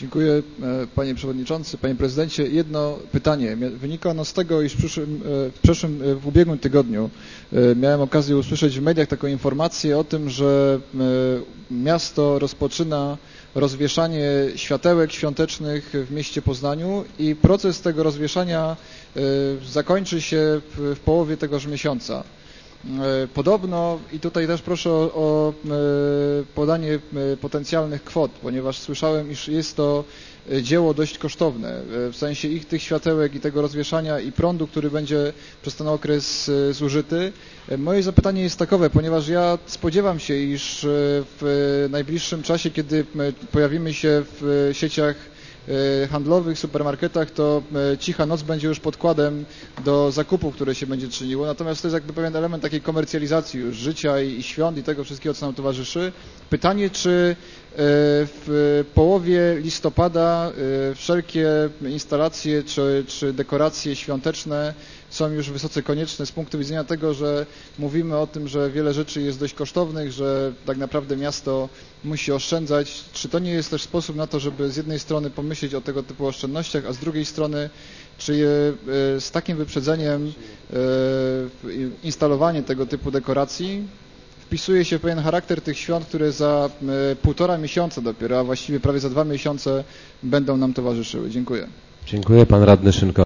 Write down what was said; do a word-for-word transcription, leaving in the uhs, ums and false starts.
Dziękuję, panie przewodniczący, panie prezydencie. Jedno pytanie. Wynika ono z tego, iż w, przyszłym, w przeszłym, w ubiegłym tygodniu miałem okazję usłyszeć w mediach taką informację o tym, że miasto rozpoczyna rozwieszanie światełek świątecznych w mieście Poznaniu i proces tego rozwieszania zakończy się w połowie tegoż miesiąca. Podobno, i tutaj też proszę o, o podanie potencjalnych kwot, ponieważ słyszałem, iż jest to dzieło dość kosztowne, w sensie ich tych światełek i tego rozwieszania i prądu, który będzie przez ten okres zużyty. Moje zapytanie jest takowe, ponieważ ja spodziewam się, iż w najbliższym czasie, kiedy pojawimy się w sieciach handlowych, supermarketach, to cicha noc będzie już podkładem do zakupów, które się będzie czyniło. Natomiast to jest jakby pewien element takiej komercjalizacji już życia i, i świąt i tego wszystkiego, co nam towarzyszy. Pytanie, czy w połowie listopada wszelkie instalacje czy, czy dekoracje świąteczne są już wysoce konieczne z punktu widzenia tego, że mówimy o tym, że wiele rzeczy jest dość kosztownych, że tak naprawdę miasto musi oszczędzać. Czy to nie jest też sposób na to, żeby z jednej strony pomyśleć o tego typu oszczędnościach, a z drugiej strony, czy z takim wyprzedzeniem instalowanie tego typu dekoracji wpisuje się w pewien charakter tych świąt, które za półtora miesiąca dopiero, a właściwie prawie za dwa miesiące będą nam towarzyszyły. Dziękuję. Dziękuję. Pan radny Szynko.